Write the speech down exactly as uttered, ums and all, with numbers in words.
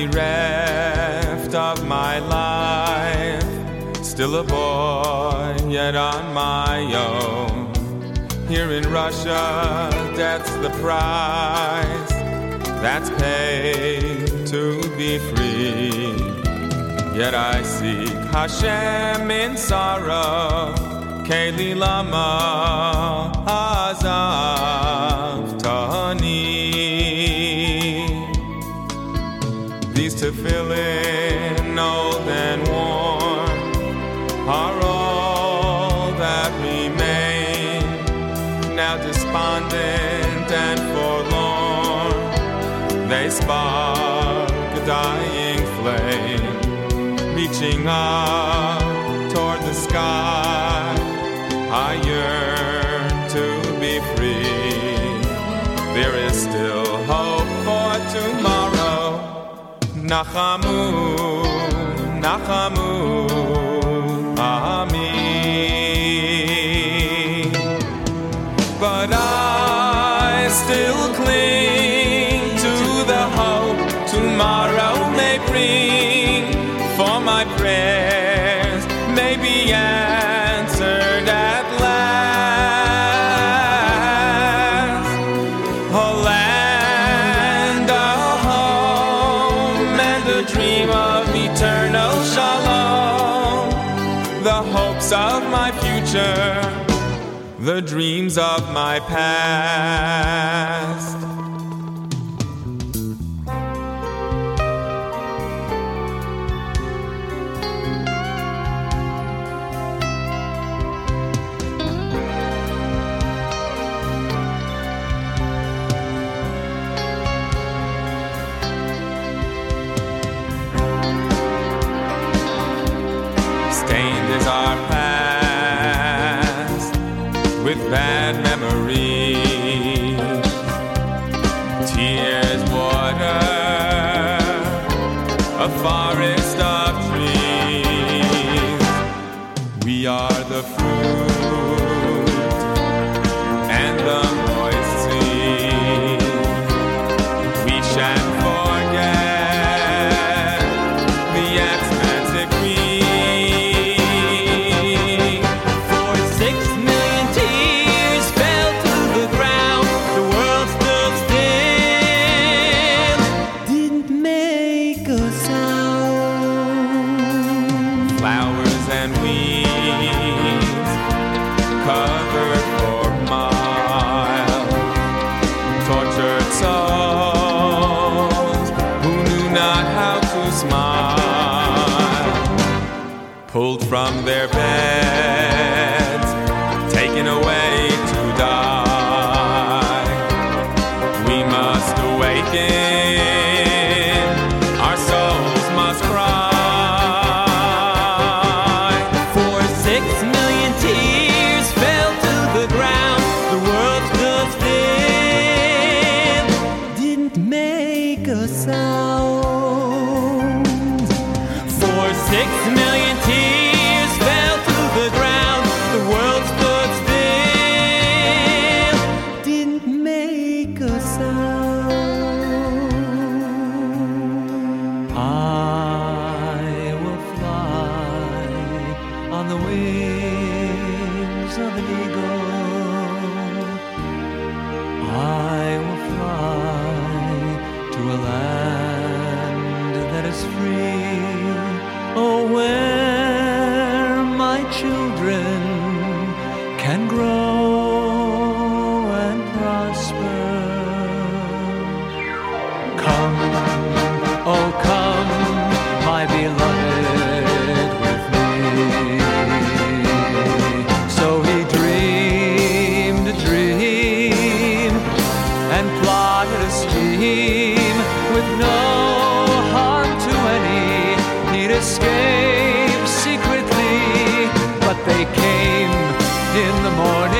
bereft of my life, still a boy, yet on my own. Here in Russia, that's the price that's paid to be free. Yet I seek Hashem in sorrow, Keli lama azavtani. These tefillin, old and worn, are all that remain. Now despondent and forlorn, they spark a dying flame, reaching up toward the sky. I yearn to be free. There is still hope for tomorrow. Nachamu, Nachamu, Ami. But I still cling to the hope tomorrow may bring, for my prayers may be answered at last. A land, a home, and a dream of eternal shalom. The hopes of my future, the dreams of my past. Stained is our past with bad memories, tears, water, a forest of trees. We are the fruit and the moist seed. We shan't forget the expansive green. Flowers and weeds covered for miles, tortured souls who knew not how to smile, pulled from their beds, taken away to die. We must awaken, our souls must cry. Sound. For six million tears fell to the ground, the world stood still, didn't make a sound. I will fly on the wings of an eagle. I will fly to a land that is free, oh, where my children can grow and prosper. Come, oh come, my beloved, with me. So he dreamed a dream and plotted a scheme with no harm to any. He'd escape secretly, but they came in the morning.